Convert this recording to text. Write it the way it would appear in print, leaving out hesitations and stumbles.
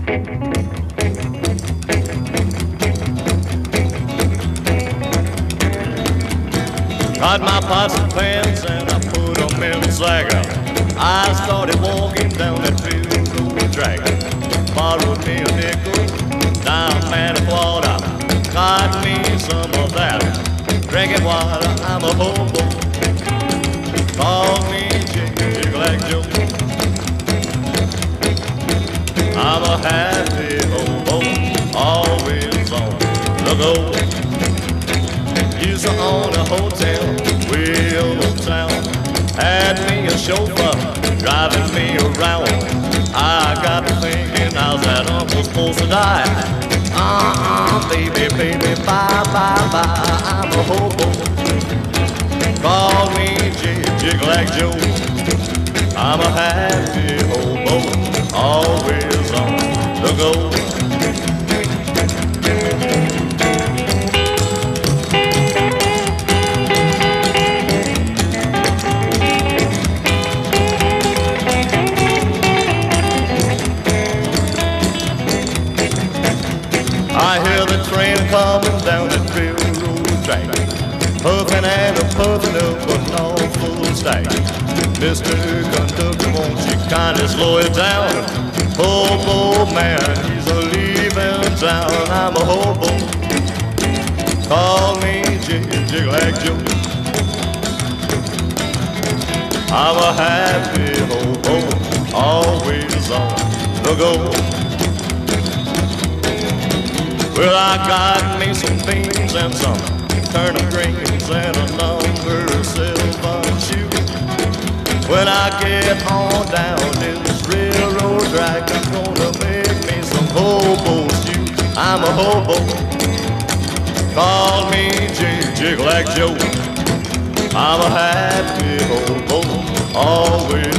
Got my pots and pans and I put them in the sack. I started walking down that railroad track. Borrowed me a nickel down Manitowoc. Got me some of that. Drinking water, I'm a hobo. Call me Jig-a-Lag Joe. I'm a happy hobo, always on the go. Used to own a hotel way uptown. Had me a chauffeur driving me around. I got to thinking, how's that uncle supposed to die? Baby, baby, bye, bye, bye. I'm a hobo. Call me Jig-a-Lag Joe. I'm a happy hobo, always on the go. I hear the train coming down the railroad track, puffing and a puffing up an awful stack. Mr. Conductor, won't you kindly slow it down? Hobo man, he's a leaving town. I'm a hobo. Call me Jig-a-Lag Joe. I'm a happy hobo, always on the go. Well, I got me some beans and some turnip greens and a number of silver shoes. When I get on down this railroad track, I'm gonna make me some hobo stew. I'm a hobo. Call me Jig-a-Lag Joe. I'm a happy hobo, always